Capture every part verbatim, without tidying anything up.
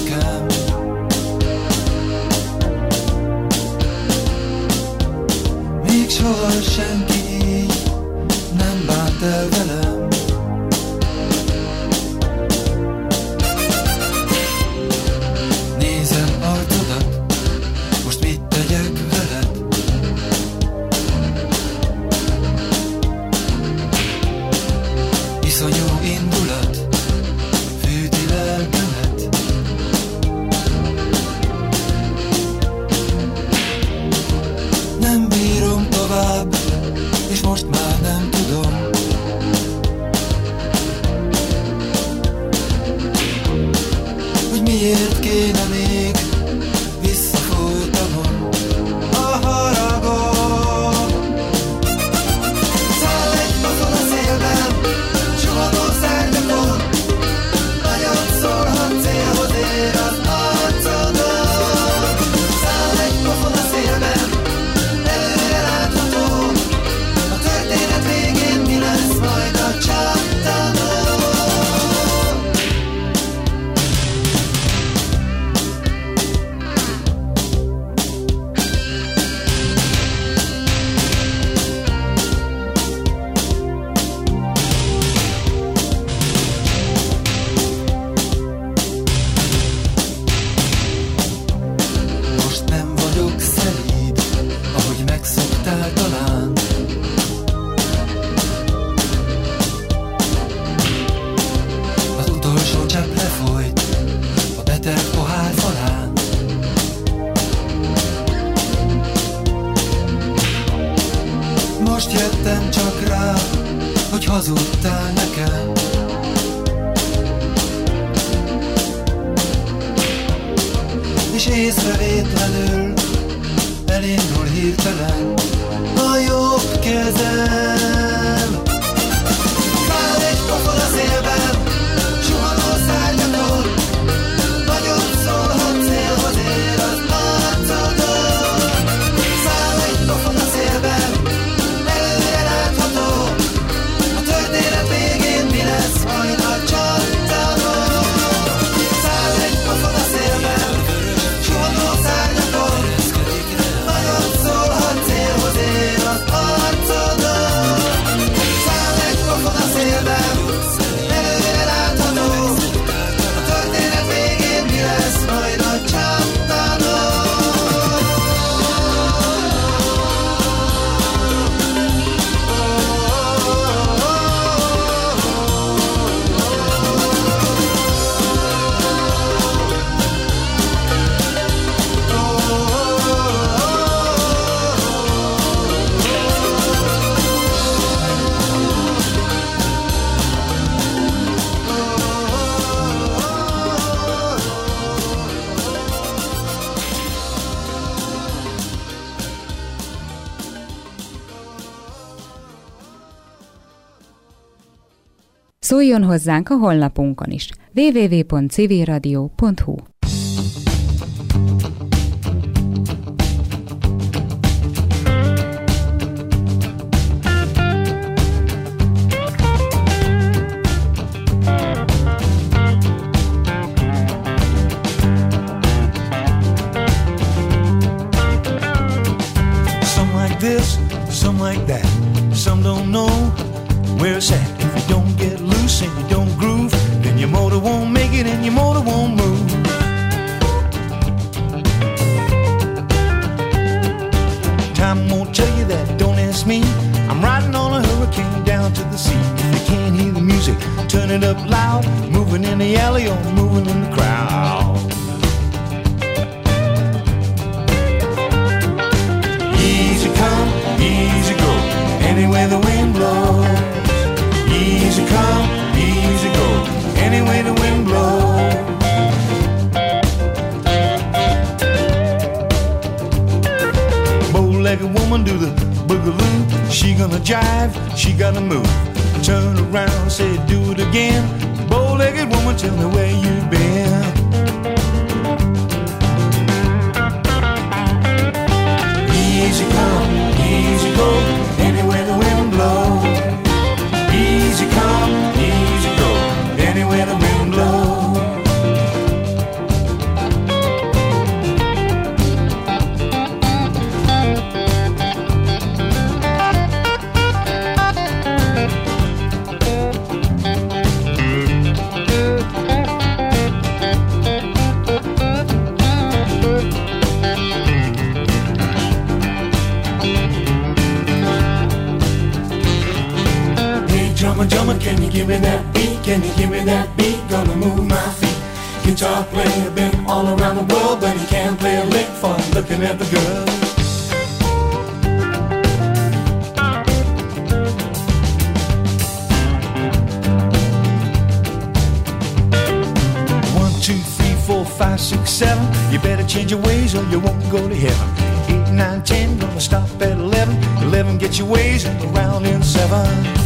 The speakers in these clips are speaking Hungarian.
nekem. Még soha senki így nem bánt el velem. Nézem arcodat, most mit tegyek veled? Iszonyú indulat fűti lelkemet. Nem bírom tovább, és most már nem tudom. Hogy miért kéne még visszafolytanom a haragot. Száll egy pofon a szélben, suhanó szárnyakon, nagyot szólhat célhoz ér az arcodon. Száll egy pofon a szélben, előre látható, a történet végén mi lesz majd a csattanó. Most nem vagyok szelíd, ahogy megszoktál talán. Az utolsó csepp lefolyt a beteg pohár falán. Most jöttem csak rá, hogy hazudtál nekem. És észrevétlenül elindul hirtelen a jobb kezem. Száll egy pofon a szélben, suhanó szárnyakon, nagyot szólhat célhoz ér az arcodon. Száll egy pofon a szélben, előre látható, a történet végén mi lesz majd a csattanó. Száll egy pofon a szélben, suhanó szárnyakon, nagyot szólhat célhoz ér az arcodon. Száll egy pofon a szélben, előre látható, a történet végén mi lesz majd a csattanó. Szóljon hozzánk a honlapunkon is. double-u double-u double-u pont civilradio pont hu. Some like this, some like that. Some don't know where it's at. If you don't get loose and you don't groove, then your motor won't make it and your motor won't move. Time won't tell you that, don't ask me. I'm riding on a hurricane down to the sea. If you can't hear the music, turn it up loud. Moving in the alley or moving in the crowd. Easy come, easy go, anywhere the wind blows. Easy come, easy go, anywhere the wind blows. Bow-legged woman do the boogaloo. She gonna jive, she gotta move. Turn around, say do it again. Bow-legged woman, tell me where you been. Easy come, easy go, anywhere the wind blows. Easy come, easy go, anywhere the wind blows. player, been all around the world, but he can't play a lick for looking at the girl. One, two, three, four, five, six, seven. You better change your ways or you won't go to heaven. Eight, nine, ten, gonna stop at eleven. Eleven, get your ways and around in seven.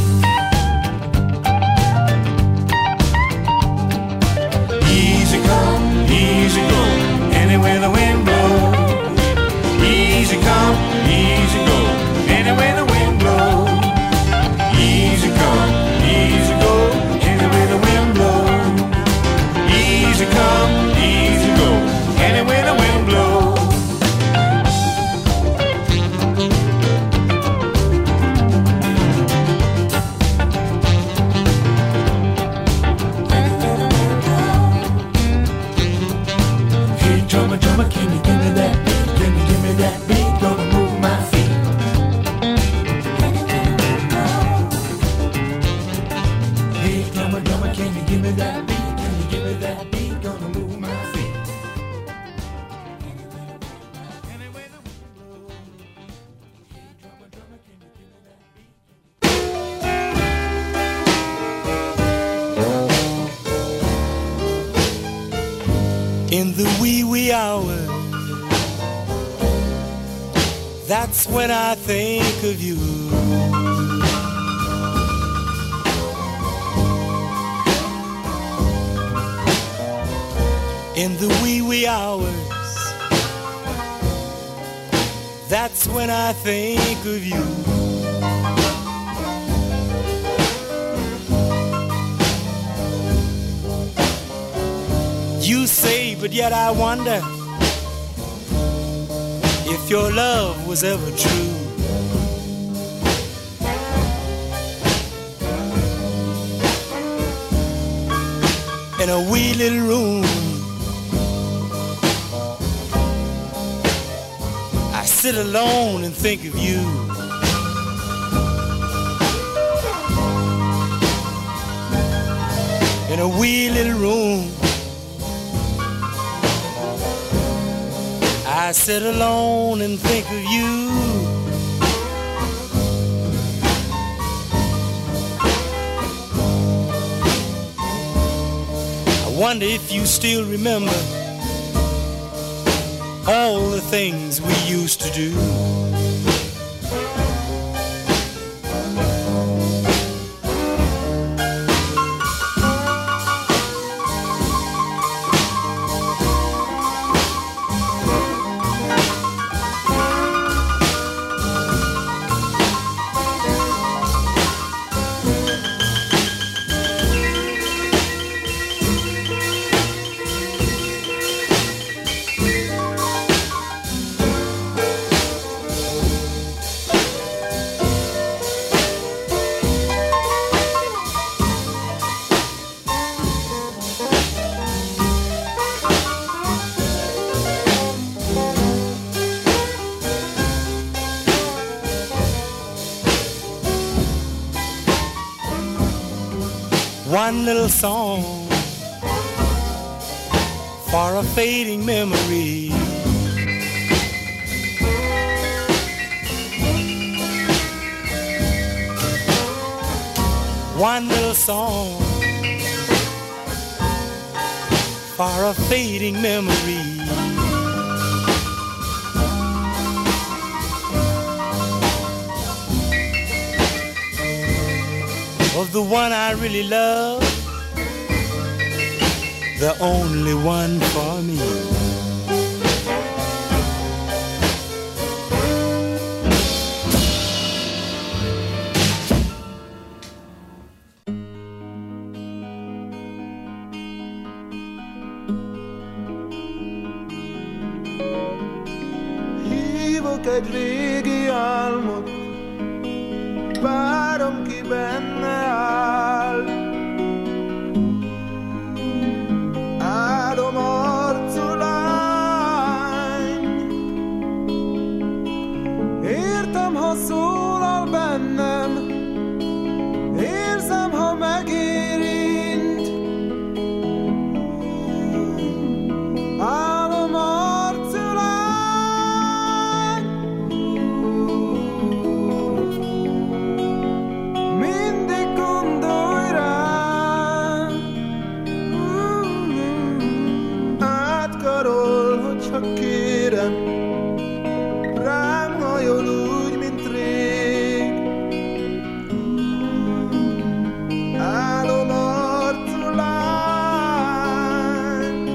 Easy come, easy go, anywhere the wind blows. Easy come, easy go, anywhere the wind blows. Easy come, easy go, anywhere the wind blows. Easy come, easy go, anywhere the wind blows. Drummer, drummer, can you give me that beat? Can you give me that beat? Gonna move my feet. Hey, drummer, drummer, can you give me that beat? Can you give me that beat? Gonna move my feet. Anyway, the wind blows. Hey, drummer, drummer, can you give me that beat? In the wee wee hours, that's when I think of you. In the wee wee hours, that's when I think of you. You say, but yet I wonder if your love was ever true. In a wee little room, I sit alone and think of you. In a wee little room, I sit alone and think of you. I wonder if you still remember all the things we used to do. One little song for a fading memory. One little song for a fading memory. Of the one I really love, the only one for me. Hívok egy régi álmot, várom ki benne áll. Áldom arcú lány, értem, ha szólal bennem, érzem, ha megérint. csak kérem, rám hajol úgy, mint rég. Álom arcú lány,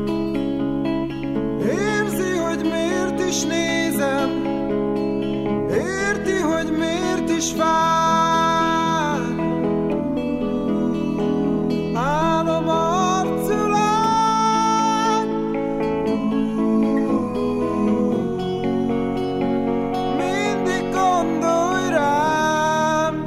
érzi, hogy miért is nézem, érti, hogy miért is vár. Álom arcú lány, mindig gondolj rám.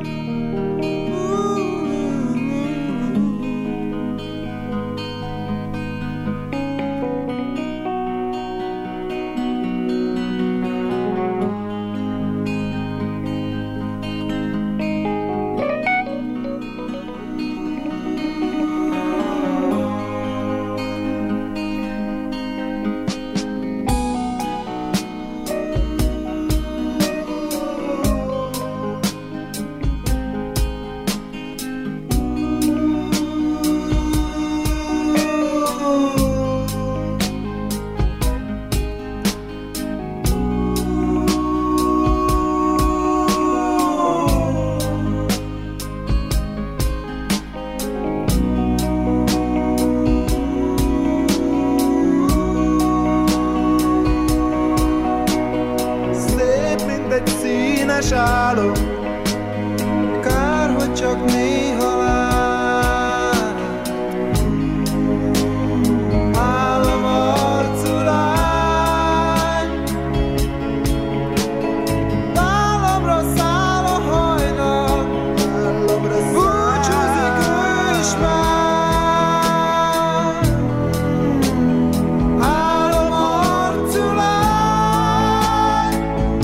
Szép, mint egy színes álom, kár, hogy csak néha lát. Álom arcú lány, vállamra száll a hajnal, búcsúzik ő is már. Álom arcú lány,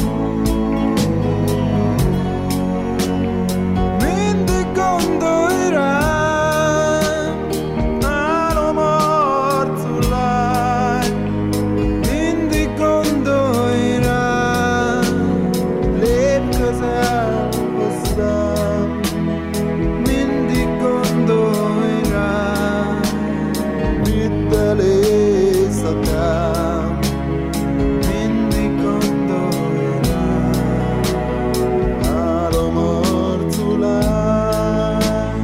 mindig gondolj rám. Álom arcú lány, mindig gondolj rám. Lépj közel hozzám, mindig gondolj rám. Vidd el éjszakám, mindig gondolj rám. Álom arcú lány.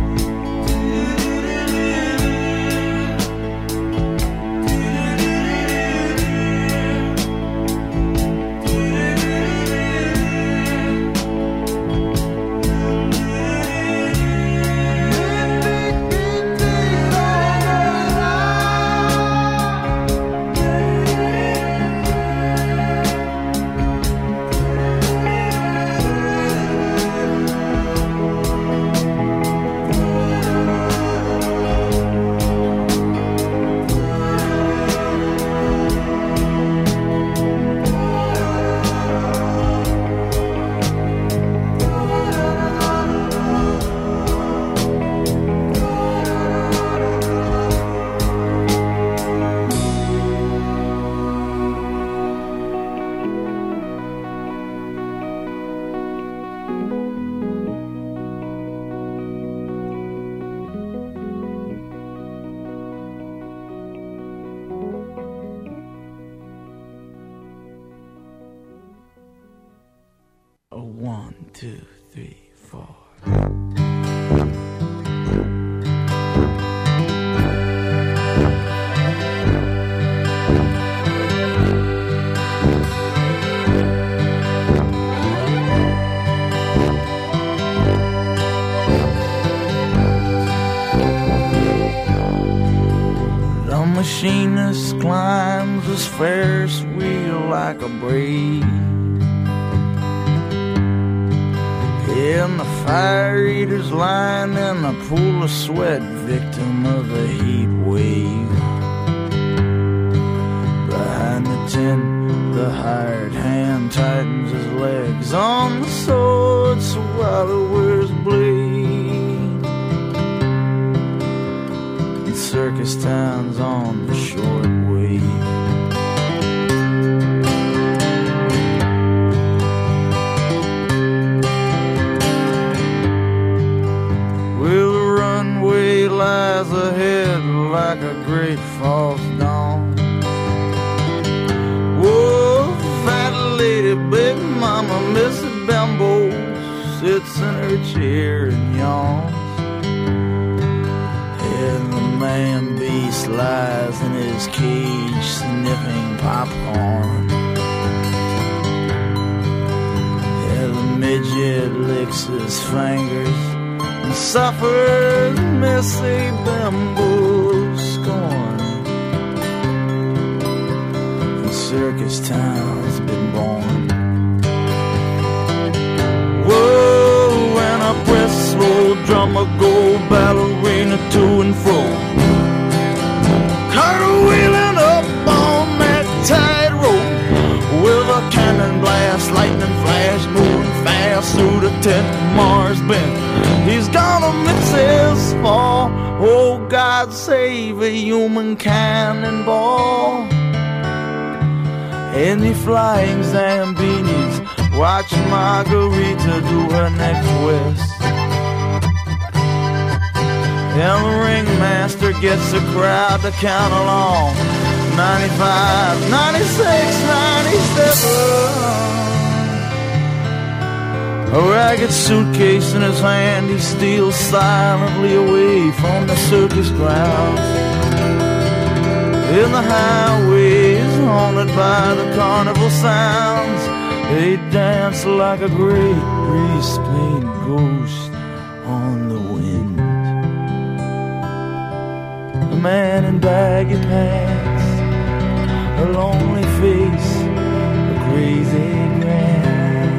One, two, three, four. The machinist climbs his Ferris wheel like a breeze. And the fire eater's lying in a pool of sweat, victim of a heat wave. Behind the tent, the hired hand tightens his legs on the sword so while wears blade. And circus town's on the short wave. lies ahead like a great false dawn. way. Big Mama Missy Bimbo sits in her chair and yawns. And the man beast lies in his cage sniffing popcorn. And the midget licks his fingers and suffers Missy Bimbo's scorn. The circus town's been born. Whoa, and a whistle drummer go ballerina to and fro, cartwheeling up on that tightrope with a cannon blast, lightning flash, moving fast through the tent Mars bent. He's gonna miss his fall. Oh, God save a human cannonball. And the flying Zambinis watch Margarita do her next twist. And the ringmaster gets the crowd to count along. ninety-five, ninety-six, ninety-seven. A ragged suitcase in his hand, he steals silently away from the circus grounds. In the highways haunted by the carnival sounds, they dance like a great grease-paint ghost on the wind. A man in baggy pants, a lonely face, a crazy grin,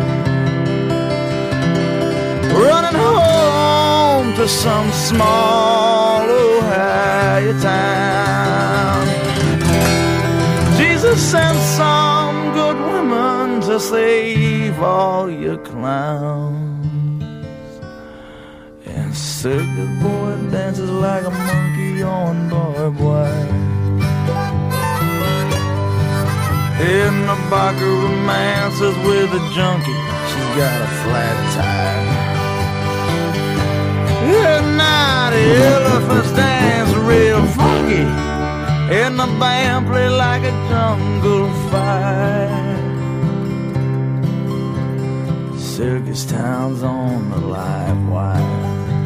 running home to some small Ohio town. Jesus sent some good women to save all your clowns. And circus boy dances like a monkey on barbed wire. In the Barker romances with a junkie, she's got a flat tire. At night the elephants dance real funky, and the band play like a jungle fire. Circus town's on the live wire.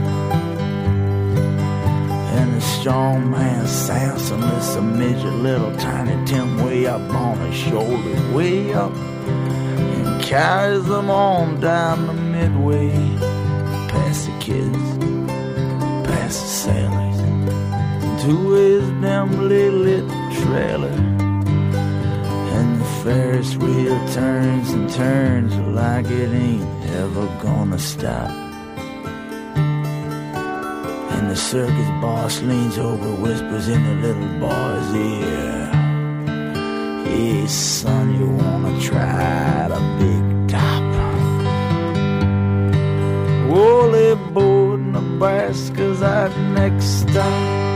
And the strong man Samson lifts a midget little tiny Tim way up on his shoulder, way up, and carries them on down the midway, past the kids, past the sailors, to his dimly lit trailer. And the Ferris wheel turns and turns like it ain't ever gonna stop. And the circus boss leans over, whispers in the little boy's ear, "Hey son, you wanna try the big top? Woolly Board, Nebraska's our next stop."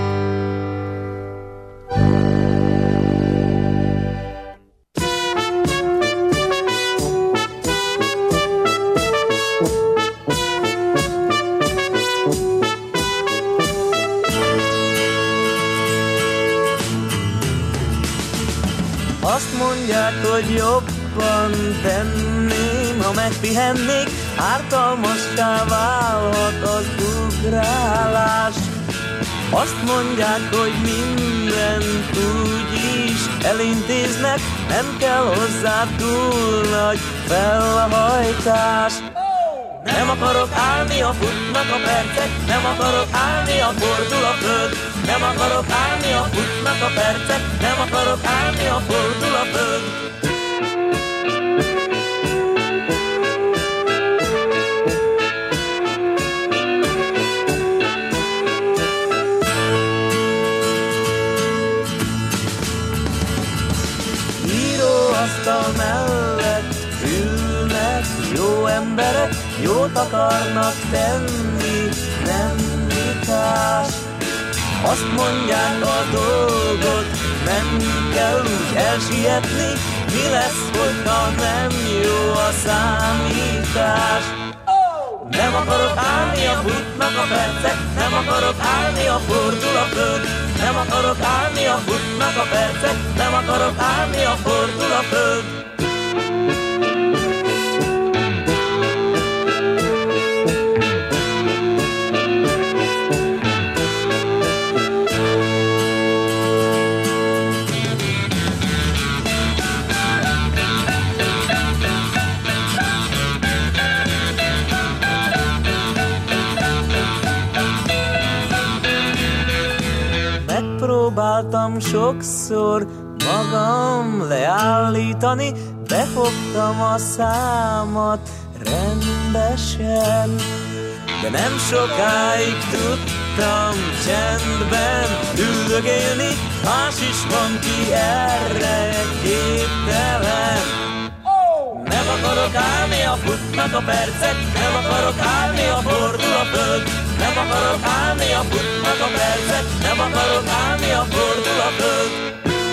Azt mondják, hogy jobban tenném, ha megpihennék, ártalmassá válhat az ugrálás. Azt mondják, hogy mindent úgy is elintéznek, nem kell hozzá túl nagy felhajtás. Nem akarok állni, a futnak a percek, nem akarok állni, a fordul a föld. Nem akarok állni, a futnak a percek, nem akarok állni, a fordul a föld. Íróasztal mellett ülnek jó emberek, jót akarnak tenni, nem vitás. Azt mondják, a dolgot nem kell úgy elsietni, mi lesz, hogyha nem jó a számítás. Nem akarok állni, a futnak a percek, nem akarok állni, a fordul a föld. Nem akarok állni, a futnak a percek, nem akarok állni, a fordul a föld. Próbáltam sokszor magam leállítani, befogtam a számat rendesen, de nem sokáig tudtam csendben üldögélni, más is van, ki erre képtelen. Nem akarok állni, a futnak a percek, nem akarok állni, a fordul a föld. Nem akarok állni, a futnak a percek, nem akarok állni, a fordul a föld.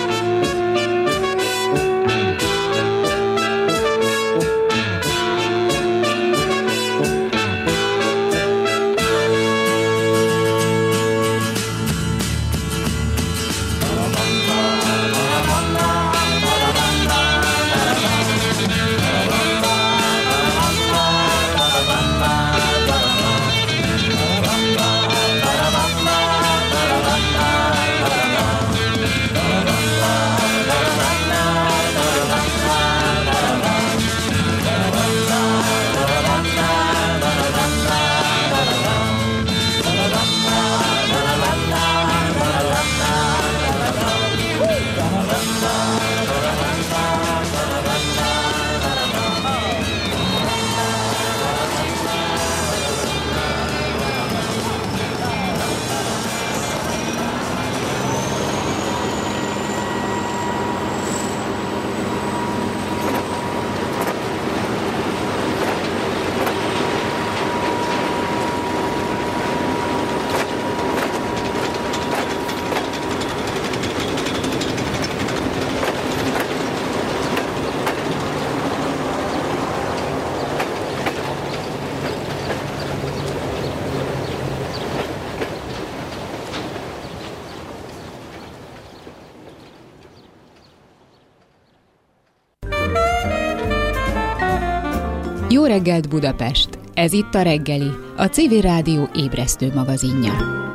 Jó reggelt Budapest! Ez itt a reggeli, a Civil Rádió ébresztő magazinja.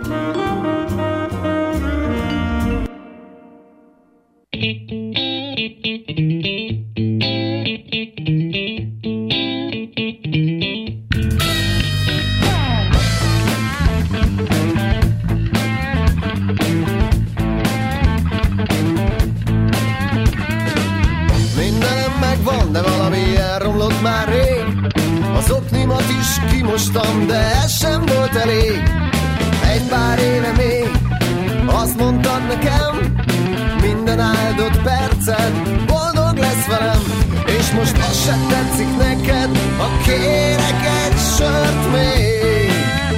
Mindenem megvan, de valami elromlott már rég. Az oknimat is kimostam, de ez sem volt elég. Egy pár éve még azt mondtad nekem, minden áldott percet boldog lesz velem. És most az se tetszik neked, ha kérek egy sört még.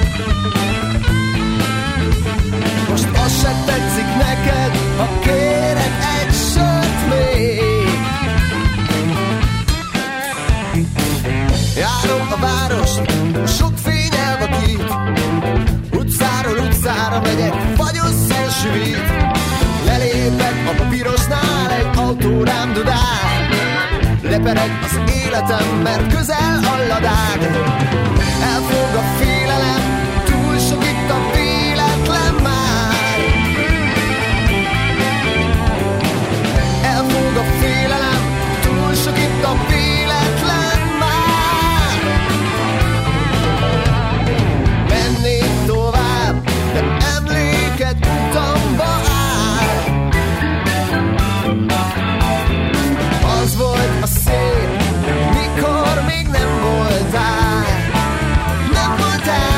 Most az se tetszik neked, ha kérek egy sört még. Járom a várost, sok fény elvakít, utcáról utcára megyek, fagyos szél süvít. Lelépek a pirosnál, egy autó rám dudál. Lepereg az életem, mert közel a ladág. Elfog a félelem, túl sok itt a véletlen már. Elfog a félelem, túl sok itt a véletlen már. Mennék tovább, de emléket utamba áll. Az volt a szép, mikor még nem voltál. Nem voltál.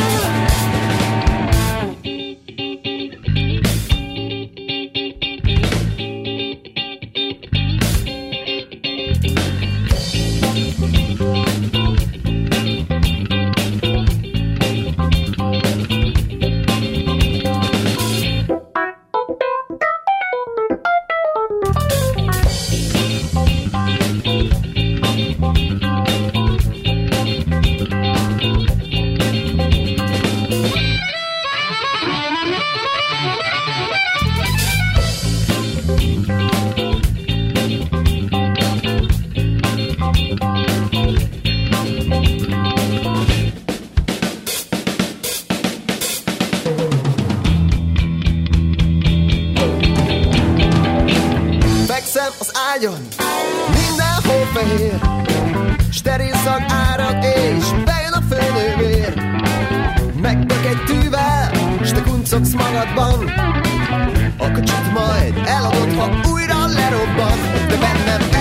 Fekszem az ágyon, mindenhol fehér, steril szag árad és bejön a főnővér. Megtök egy tűvel, s te kuncogsz magadban, A kocsit majd eladod, ha újra lerobban, de bennem